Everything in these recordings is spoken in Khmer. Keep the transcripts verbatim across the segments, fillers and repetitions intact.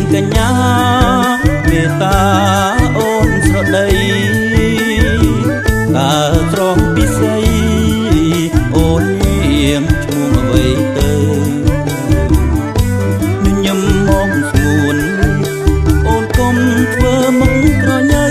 កញ្ញាមេត្តាអូនស្រដីតើត្រង់ពិសីអូននាងឈ្មោះអ្វីទៅញញឹមមកស្ងួនអូនកុំធ្វើមុខក្រញ៉ៃ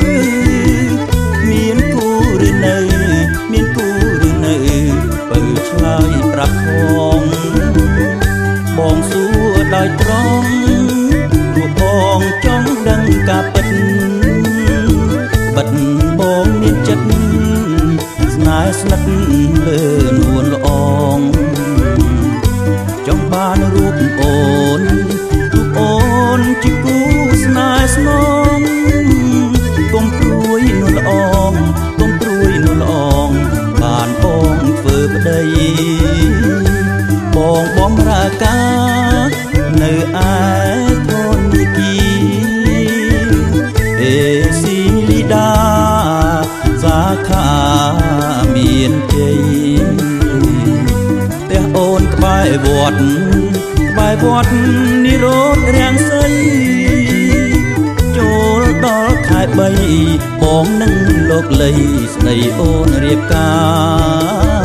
មានគូឬនៅមានគូឬនៅបើឆ្លើយប្រាប់ផងបងសួរដោយត្រង់ព្រោះបងចង់ដឹងការពិតបិទបងមានចិត្តស្នេហ៍ស្និទ្ធលើនួនល្អងចង់បានរូបអូនរូបអូនជាគូស្នេហ៍ស្នងកុំព្រួយនួនល្អងកុំព្រួយនួនល្អងបានបងធ្វើប្តីបងបំរើការនៅឯធនគីអេស៊ីលីដាសាខាមានជ័យផ្ទះអូនក្បែរវត្តក្បែរវត្តនិរោធរាំងសីចូលដល់ខែបីបងនឹងលោកលីស្ដីអូនរៀបការ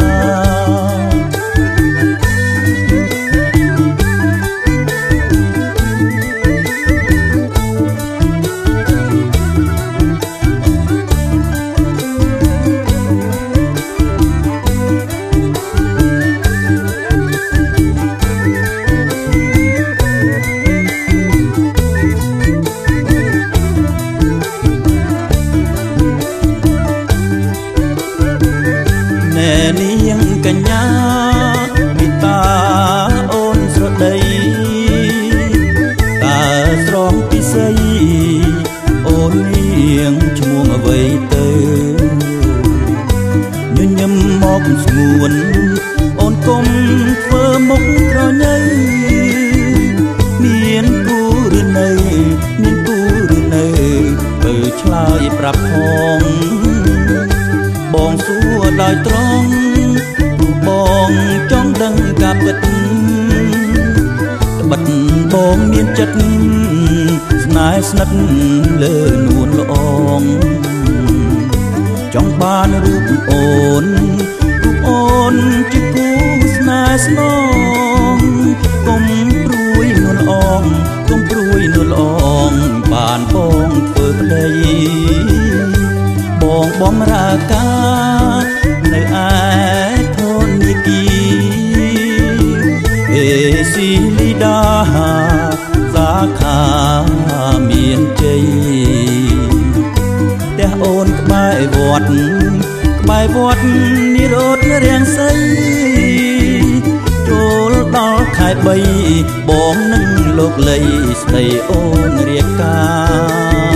នាងកញ្ញាមេត្តាអូនស្រដីតើស្រងពិសីអូននាងឈ្មោះអ្វីទៅញញឹមមកស្ងួនអូនកុំធ្វើមុខក្រញ៉ៃមានគូឬនៅមានគូឬនៅបើឆ្លើយប្រាប់ផងបងសួរដោយត្រង់បងចង់ដឹងការពិតត្បិតបងមានចិត្តស្នេហ៍ស្និទ្ធលើនួនល្អងចង់បានរូបអូនរូបអូនជាគូស្នេហ៍ស្នងកុំព្រួយនួនល្អងកុំព្រួយនួនល្អងបានបងធ្វើប្តីបងបំរើការនៅឯធនគីអេស៊ីលីដាសាខាមានជ័យផ្ទះអូនក្បែរវត្តក្បែរវត្តនិរោធរាំងសីចូលដល់ខែបីបងនឹងលោកលីស្ដីអូនរៀបការ